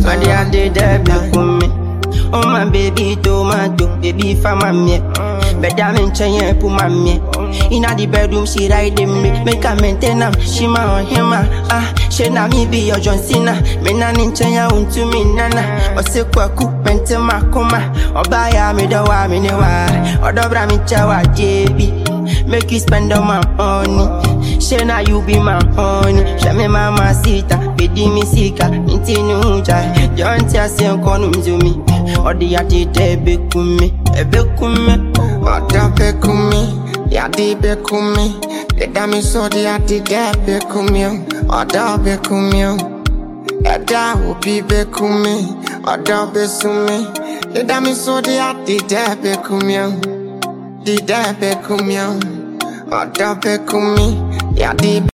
My dear, they be me. Oh my baby tomato, baby for my me. Better mention you put my me. Inna the bedroom she riding me. Make her maintain am, she ma on him she na me be your John Cena. Me na ninchen ya unto me nana. Ose kwaku mente makoma. Obaya me do wa me ne wa. Odobra me chawa JB. Make you spend all my money. She na you be my honey. She me mama sita, bedi mi sika. Inti nuja, John tia se nkonu mzumi. Odi ati te bekumi, Oda bekumi, yadi bekumi. Deda mi so di ati de bekumi. Oda bekumi, eda ubi bekumi. Oda besumi, deda mi so di ati de bekumi. Di de bekumi, oda bekumi, yadi.